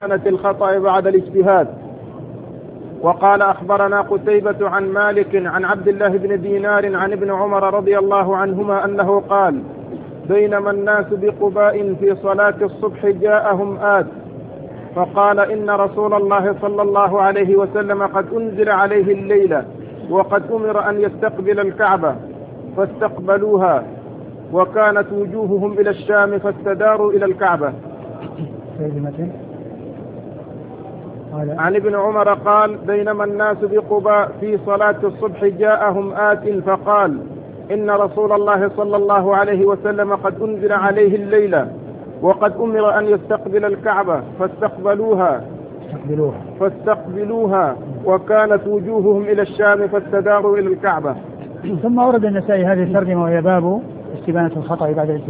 كانت الخطأ بعد الاجتهاد. وقال أخبرنا قتيبة عن مالك عن عبد الله بن دينار عن ابن عمر رضي الله عنهما أنه قال: بينما الناس بقباء في صلاة الصبح جاءهم آت فقال: إن رسول الله صلى الله عليه وسلم قد أنزل عليه الليلة وقد أمر أن يستقبل الكعبة فاستقبلوها وكانت وجوههم إلى الشام فاستداروا إلى الكعبة. عن ابن عمر قال: بينما الناس بقباء في صلاة الصبح جاءهم آت فقال: إن رسول الله صلى الله عليه وسلم قد أنزل عليه الليلة وقد أمر أن يستقبل الكعبة فاستقبلوها وكانت وجوههم إلى الشام فاستداروا إلى الكعبة. ثم ورد النسائي هذه الترجمة وهي باب استبانة الخطأ بعد الاجتهاد.